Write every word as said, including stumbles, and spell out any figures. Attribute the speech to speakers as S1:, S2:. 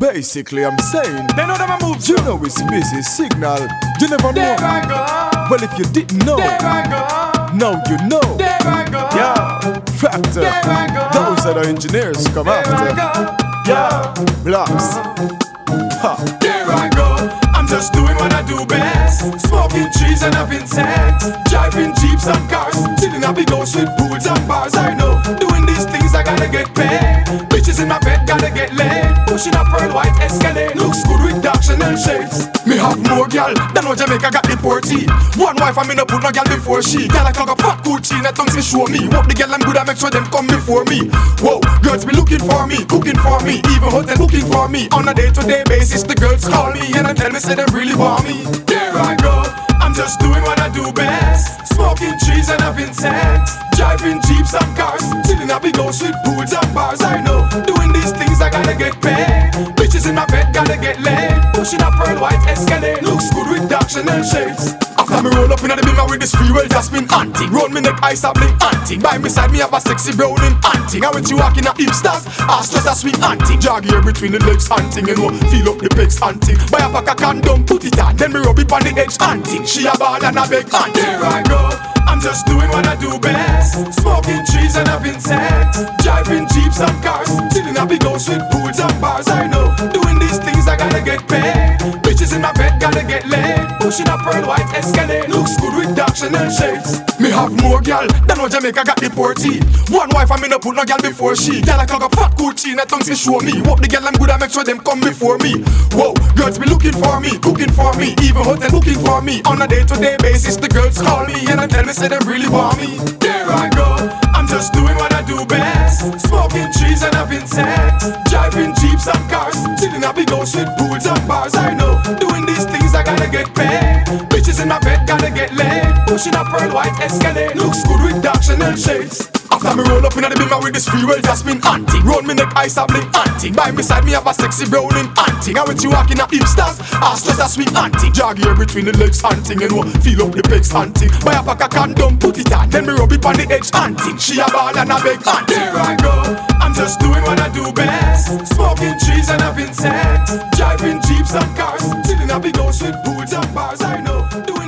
S1: Basically, I'm saying,
S2: They know them a move.
S1: you know it's busy signal. You never
S2: There
S1: know.
S2: I go.
S1: Well, if you didn't know,
S2: There I go.
S1: now you know.
S2: There I go.
S1: Yeah, factor.
S2: There I go.
S1: Those are the engineers come
S2: There I
S1: after.
S2: go.
S1: Yeah, blocks. Ha.
S2: There I go. I'm just doing what I do best. Smoking trees and having sex. Driving jeeps and cars. Chilling at big house with pools and bars. I know. Doing these things I gotta get paid. Bitches in my bed gotta get laid. Pushing a pearl white Escalade. Looks good with dark Chanel shades. Me have more gal than what Jamaica got the porty. One wife I me no put no gal before she. Gal I clog up fat Gucci. That tongues me show me. Walk the gal I'm good I make sure them come before me. Whoa, girls be looking for me, cooking for me. Even hotel looking for me. On a day-to-day basis the girls call me and I tell me say they really want me. There I go. I'm just doing what I do best. Smoking trees and having sex. Driving jeeps and cars. Chilling at big house with pools and bars. I know. Doing these things I gotta get paid. Bitches in my bed gotta get laid. Pushing a pearl white Escalade. Looks good with dark Chanel shades. After me roll up in the beamer with this free well Jasmine hunting. Roll me neck ice a blink hunting. By my side me have a sexy browning hunting. And when she walking a hipsters, I stress a sweet hunting. Jog here between the legs hunting. You know, feel up the pegs hunting. Buy a pack of condom, put it on. Then me rub it on the edge hunting. She a ball and a beg hunting. There I go. I'm just doing what I do best. Smoking trees and having sex. Driving jeeps and cars. Chilling at big house with pools and bars. I know. Doing these things I gotta get paid. Bitches in my bed gotta get laid. Pushing a pearl white Escalade. Looks good with dark Chanel shades. Me have more gal than what Jamaica got the porty. One wife I me no put no gal before she. Gal I clog up fat Gucci. That tongues me show me. Walk the gal I'm good I make sure them come before me. Whoa, girls be looking for me, cooking for me. Even hotel looking for me. On a day-to-day basis the girls call me and I tell me say them really want me. There I go. I'm just doing what I do best. Smoking trees and having sex. Driving jeeps and cars. Chilling at big house with pools and bars. I know. Doing these things I gotta get paid. Bitches in my bed gotta get laid. Pushing a pearl white Escalade. Looks good with dark Chanel shades. After me roll up in the beamer with this free well Jasmine hunting. Roll me neck ice a blink hunting. By my side me have a sexy browning hunting. And when she walking a hipsters, I stress a sweet hunting. Jog here between the legs hunting. And you feel up the pegs hunting. Buy a pack of condom, put it on. Then me rub it on the edge hunting. She a ball and a beg hunting. There I go. I'm just doing what I do best. Smoking trees and having sex. Driving jeeps and cars. Chilling at big house with pools and bars. I know. Doing